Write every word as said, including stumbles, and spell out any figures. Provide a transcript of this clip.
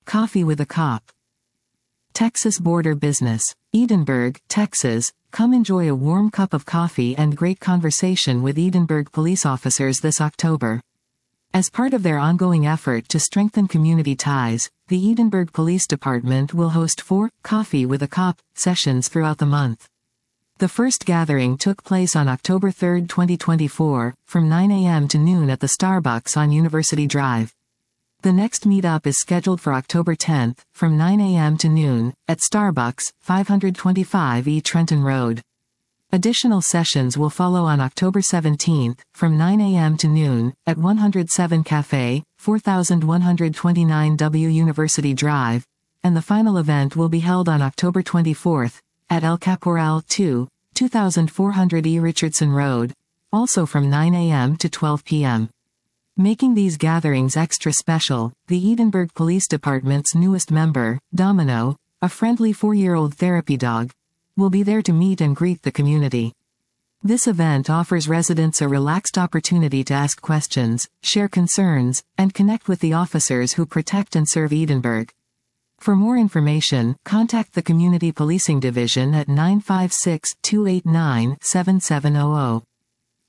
Coffee with a Cop. Texas Border Business. Edinburg, Texas. Come enjoy a warm cup of coffee and great conversation with Edinburg police officers this October. As part of their ongoing effort to strengthen community ties, the Edinburg Police Department will host four Coffee with a Cop sessions throughout the month. The first gathering took place on October third, twenty twenty-four, from nine a m to noon at the Starbucks on University Drive. The next meetup is scheduled for October tenth, from nine a m to noon, at Starbucks, five twenty-five East Trenton Road. Additional sessions will follow on October seventeenth, from nine a m to noon, at one oh seven Cafe, forty-one twenty-nine W University Drive, and the final event will be held on October twenty-fourth, at El Caporal two, twenty-four hundred E Richardson Road, also from nine a m to twelve p m Making these gatherings extra special, the Edinburg Police Department's newest member, Domino, a friendly four-year-old therapy dog, will be there to meet and greet the community. This event offers residents a relaxed opportunity to ask questions, share concerns, and connect with the officers who protect and serve Edinburg. For more information, contact the Community Policing Division at nine five six, two eight nine, seven seven zero zero.